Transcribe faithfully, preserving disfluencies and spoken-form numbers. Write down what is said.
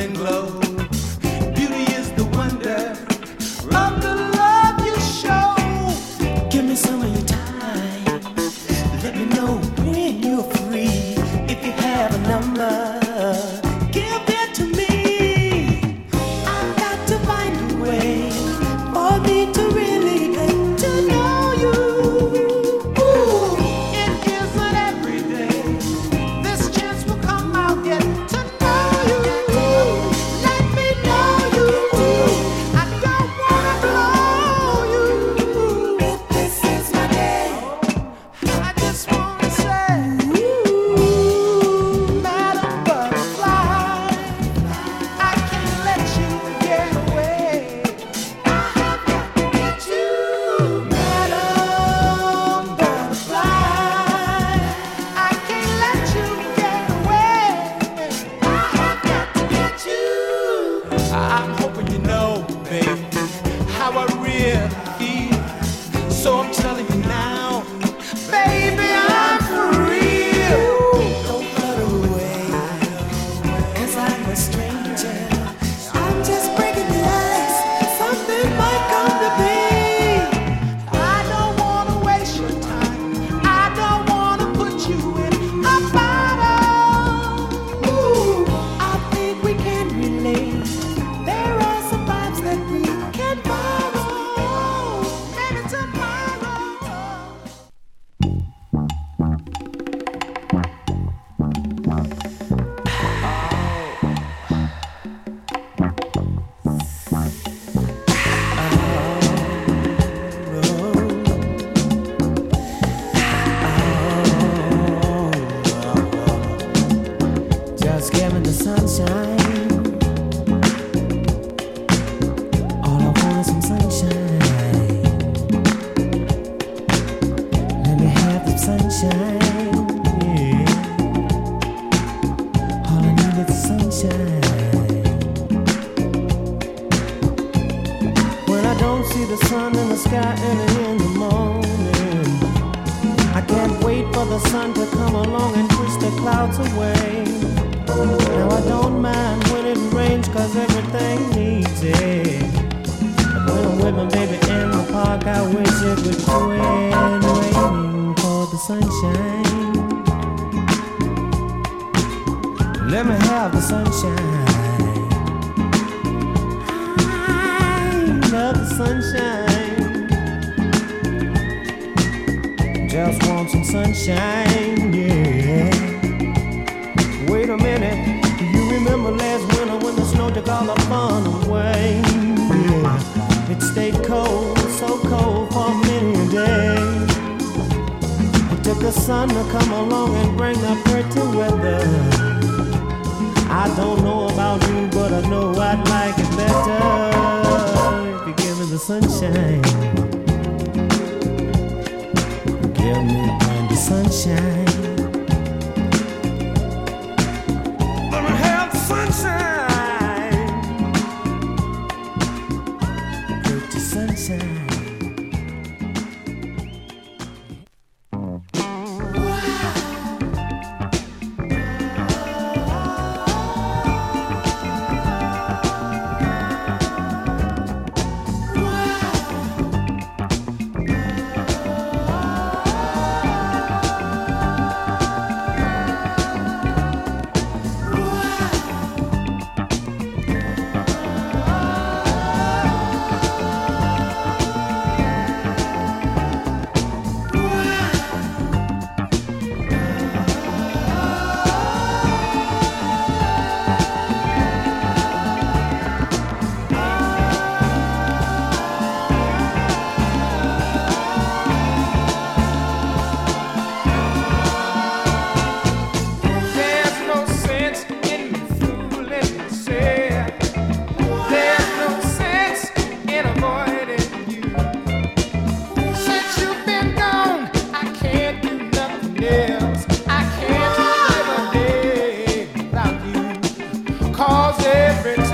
and glow. Beauty is the wonder of the love you show. Give me some of your time. Let me know when you're free. If you have a number, give it to me. I've got to find a way for me to really get to know you. Ooh, it isn't every day this chance will come. I'll get to know you. Let me know you. I don't wanna blow you. If this is my day, I just wanna say, ooh, Madam Butterfly, I can't let you get away. I have got to get you, Madam Butterfly. I can't let you get away. I have got to get you. I'm hoping you know, babe, how I really feel. So I'm telling you now, baby, I'm for real. Don't run away, 'cause I'm a stranger. I'm just breaking the ice. Something might come to be. I don't wanna waste your time. I don't wanna put you in a bottle. Ooh, I think we can relate. There are some vibes that we can borrow. Maybe tomorrow. Just give me the sunshine. All I want is some sunshine. Let me have the sunshine. Yeah. All I need is the sunshine. When I don't see the sun in the sky early in the morning, I can't wait for the sun to come along and push the clouds away. Now I don't mind when it rains, 'cause everything needs it. But when I'm with my baby in the park, I wish it would quit raining for the sunshine. Let me have the sunshine. I love the sunshine. Just want some sunshine, yeah. Wait a minute, do you remember last winter when the snow took all the fun away? Yeah. It stayed cold, so cold for many a day. It took the sun to come along and bring the pretty weather. I don't know about you, but I know I'd like it better if you give me the sunshine. Give me the sunshine. Let me have the sunshine. Pretty sunshine. Every